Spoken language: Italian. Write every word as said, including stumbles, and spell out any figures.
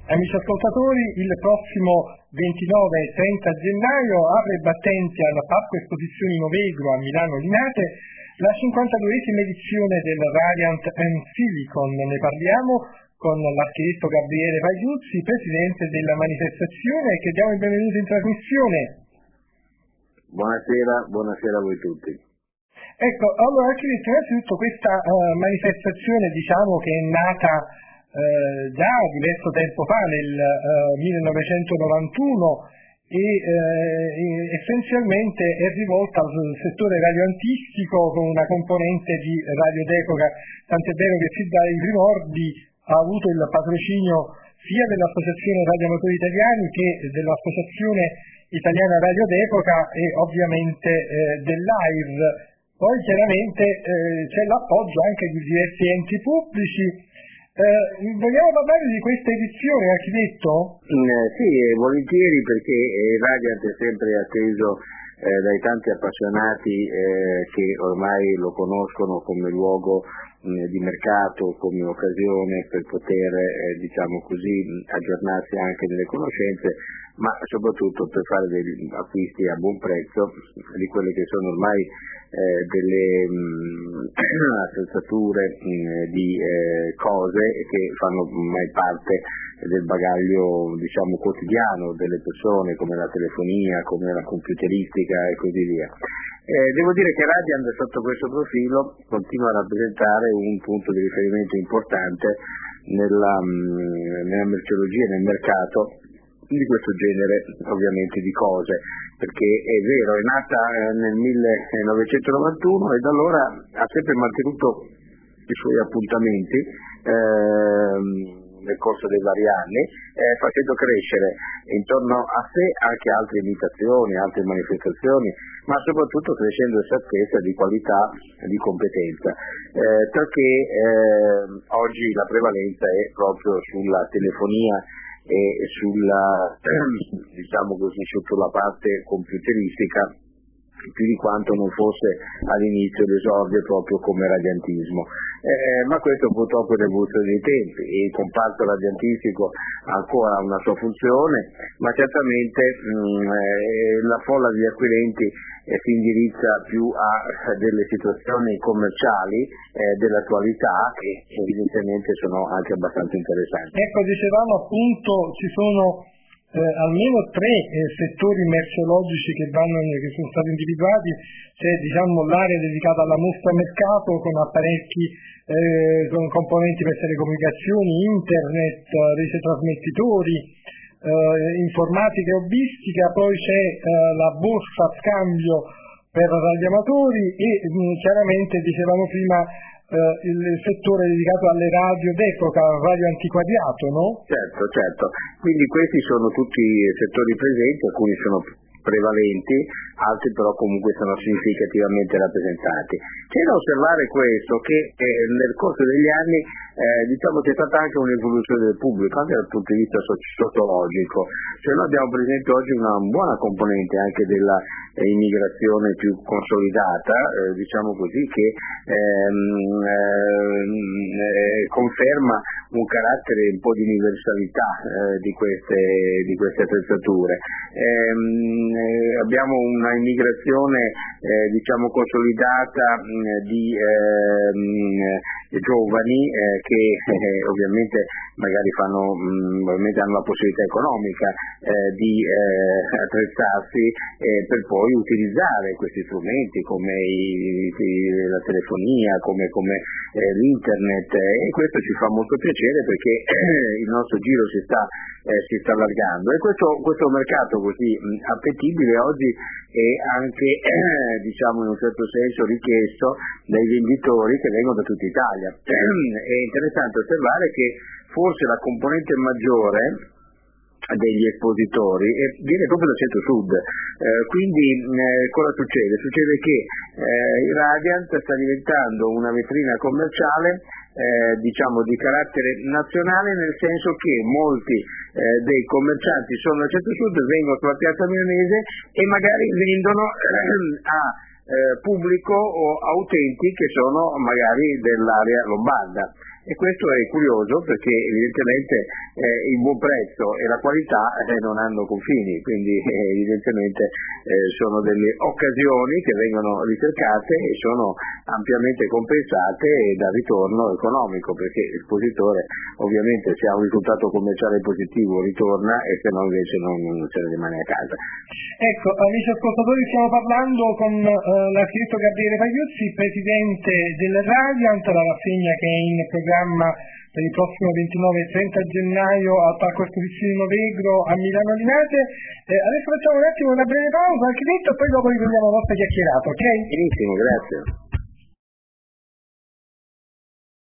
Amici ascoltatori, il prossimo ventinove e trenta gennaio apre i battenti alla Parco Esposizioni Novegro a Milano Linate la cinquantaduesima edizione del Radiant and Silicon. Ne parliamo con l'architetto Gabriele Pagliuzzi, presidente della manifestazione, che diamo il benvenuto in trasmissione. Buonasera, buonasera a voi tutti. Ecco, allora architetto, innanzitutto questa uh, manifestazione, diciamo che è nata Uh, già diverso tempo fa, nel uh, millenovecentonovantuno, e uh, essenzialmente è rivolta al settore radioantistico con una componente di radio d'epoca, tant'è vero che fin dai primordi ha avuto il patrocinio sia dell'Associazione Radioamatori Italiani che dell'Associazione Italiana Radio d'Epoca e ovviamente uh, dell'A I R. Poi chiaramente uh, c'è l'appoggio anche di diversi enti pubblici. Eh, vogliamo parlare di questa edizione, architetto? Eh, sì, volentieri, perché eh, Radiant è sempre atteso eh, dai tanti appassionati eh, che ormai lo conoscono come luogo mh, di mercato, come occasione per poter, eh, diciamo così, aggiornarsi anche delle conoscenze, ma soprattutto per fare degli acquisti a buon prezzo di quelle che sono ormai eh, delle mh, attrezzature mh, di eh, cose che fanno ormai parte del bagaglio, diciamo, quotidiano delle persone, come la telefonia, come la computeristica e così via. Eh, devo dire che Radiant sotto questo profilo continua a rappresentare un punto di riferimento importante nella, mh, nella merceologia e nel mercato di questo genere, ovviamente, di cose, perché è vero, è nata nel millenovecentonovantuno e da allora ha sempre mantenuto i suoi appuntamenti ehm, nel corso dei vari anni, eh, facendo crescere intorno a sé anche altre imitazioni, altre manifestazioni, ma soprattutto crescendo certezza di qualità e di competenza, eh, perché eh, oggi la prevalenza è proprio sulla telefonia e sulla, diciamo così, sotto la parte computeristica, più di quanto non fosse all'inizio l'esordio proprio come radiantismo. Eh, ma questo purtroppo è l'evoluzione dei tempi, il comparto radiantistico ha ancora una sua funzione, ma certamente mh, eh, la folla di acquirenti eh, si indirizza più a delle situazioni commerciali eh, dell'attualità che evidentemente sono anche abbastanza interessanti. Ecco, dicevamo appunto ci sono Eh, almeno tre eh, settori merceologici che, vanno, che sono stati individuati. C'è, diciamo, l'area dedicata alla mostra mercato con apparecchi, eh, con componenti per telecomunicazioni, internet, rete trasmettitori, eh, informatica e hobbistica. Poi c'è eh, la borsa a scambio per radioamatori e mh, chiaramente, dicevamo prima, Uh, il settore dedicato alle radio d'epoca, radio antiquariato, no? Certo, certo. Quindi questi sono tutti settori presenti, alcuni sono prevalenti, altri però comunque sono significativamente rappresentati. C'è da osservare questo, che eh, nel corso degli anni eh, diciamo c'è stata anche un'evoluzione del pubblico, anche dal punto di vista sociologico. Cioè noi abbiamo per esempio oggi una buona componente anche della eh, immigrazione più consolidata, eh, diciamo così, che ehm, eh, conferma un carattere un po' di universalità eh, di queste di queste attrezzature. Ehm, eh, abbiamo una immigrazione eh, diciamo consolidata mh, di eh, giovani eh, che eh, ovviamente magari fanno mh, ovviamente hanno la possibilità economica eh, di eh, attrezzarsi eh, per poi utilizzare questi strumenti come i, i, la telefonia, come, come eh, l'internet, eh, e questo ci fa molto piacere perché eh, il nostro giro si sta eh, si sta allargando, e questo, questo mercato così mh, appetibile oggi è anche eh, diciamo in un certo senso richiesto dai venditori che vengono da tutta Italia. È interessante osservare che forse la componente maggiore degli espositori e viene proprio dal centro-sud, eh, quindi eh, cosa succede? Succede che eh, il Radiant sta diventando una vetrina commerciale eh, diciamo di carattere nazionale, nel senso che molti eh, dei commercianti sono al centro-sud, vengono sulla piazza milanese e magari vendono eh, a eh, pubblico o a utenti che sono magari dell'area lombarda. e questo è curioso perché evidentemente eh, il buon prezzo e la qualità eh, non hanno confini, quindi eh, evidentemente eh, sono delle occasioni che vengono ricercate e sono ampiamente compensate dal ritorno economico, perché l'espositore ovviamente se ha un risultato commerciale positivo ritorna e se no invece non, non se ne rimane a casa. Ecco, amici ascoltatori, stiamo parlando con uh, l'architetto Gabriele Pagliuzzi, presidente del Radiant, la rassegna che è in programma per il prossimo ventinove e trenta gennaio al Parco Esposizioni Novegro a Milano Linate. Eh, adesso facciamo un attimo una breve pausa, architetto, e poi dopo riprendiamo la nostra chiacchierata, ok? Benissimo, grazie.